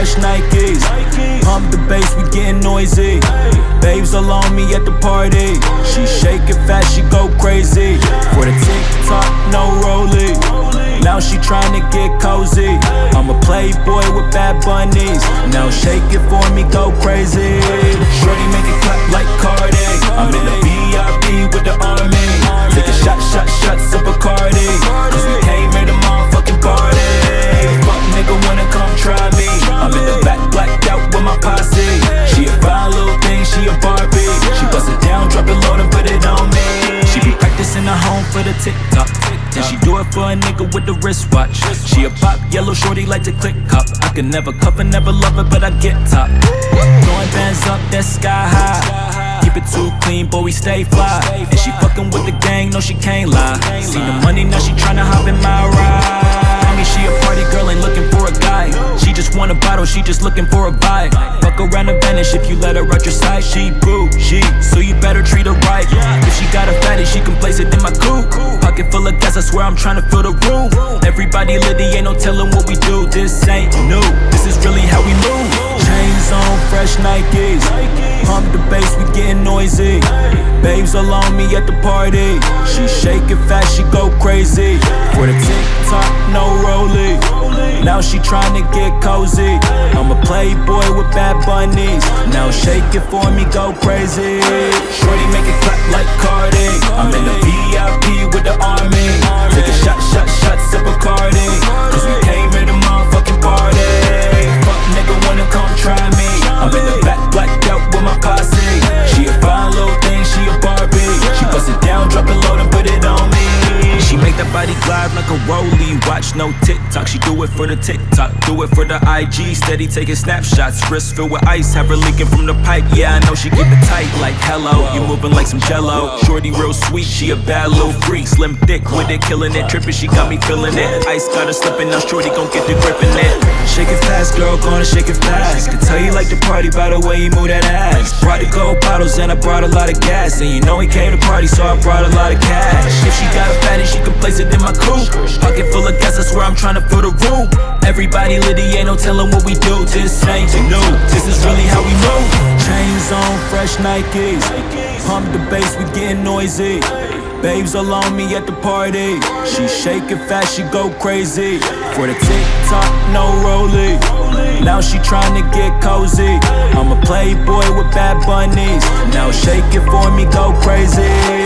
fresh Nikes. Pump the bass, we getting noisy. Babes all on me at the party. She shake it fast, she go crazy. For the TikTok, no rollie. Now she tryna get cozy. I'm a playboy with bad bunnies. Now shake it for me, go crazy. Shorty make it clap like Cardi. I'm in the VIP with the army. Take a shots of Bacardi. Cause we came here to motherfucking party. Fuck nigga wanna come try me. I'm in the back blacked out with my posse. She a fine little thing, she a Barbie. She bust it down, drop it low and put it on me. She be practicing at home for the TikTok. And she do it for a nigga with the wristwatch. She a pop yellow shorty like to click cop. I can never cuff and never love her, but I get top. Throwing bands up, that's sky high. Keep it too clean, boy, we stay fly. And she fucking with the gang, no she can't lie. See the money, now she tryna hop in my ride. She a party girl, ain't looking for a guy. She just want a bottle, she just looking for a vibe. Fuck around and vanish if you let her out your sight. She bougie, so you better treat her right. If she got a fatty, she can place it in my coupe. Pocket full of gas, I swear I'm tryna fill the room. Everybody litty, ain't no telling what we do. This ain't new, this is really how we move. Chains on, fresh Nikes. Pump the bass, we getting noisy. Babes all on me at the party. She shake it fast, she go crazy. For the TikTok, no rollie. Now she tryna get cozy. I'm a playboy with bad bunnies. Now shake it for me, go crazy. Shorty make it clap like Cardi. I'm in the VIP with the army. Take a shots of Bacardi. Cause we came here to motherfucking party. Fuck nigga wanna come try me. I'm in the back blacked out with my posse. She a fine little thing, she a Barbie. She bust it down, drop it low and put it on me. She make that body glide like a rollie. Watch no TikTok, she do it for the TikTok. Do it for the IG, steady taking snapshots. Wrist filled with ice, have her leaking from the pipe. Yeah, I know she keep it tight like hello. You moving like some jello. Shorty real sweet, she a bad little freak. Slim thick with it, killing it, tripping, she got me feeling it. Ice got her slipping, now shorty gon' get the grip in it. Shake it fast, girl, gonna shake it fast. Can tell you like the party by the way you move that ass. Brought the gold bottles and I brought a lot of gas. And you know he came to party, so I brought a lot of cash. If she got a fatty, she can place it in my coupe. Pocket full of gas, I swear I'm tryna fill the room. Everybody litty, ain't no telling what we do. This ain't new, this is really how we move. Chains on, fresh Nikes. Pump the bass, we getting noisy. Babes all on me at the party. She shake it fast, she go crazy. For the TikTok, no rollie. Now she tryna get cozy. I'm a playboy with bad bunnies. Now shake it for me, go crazy.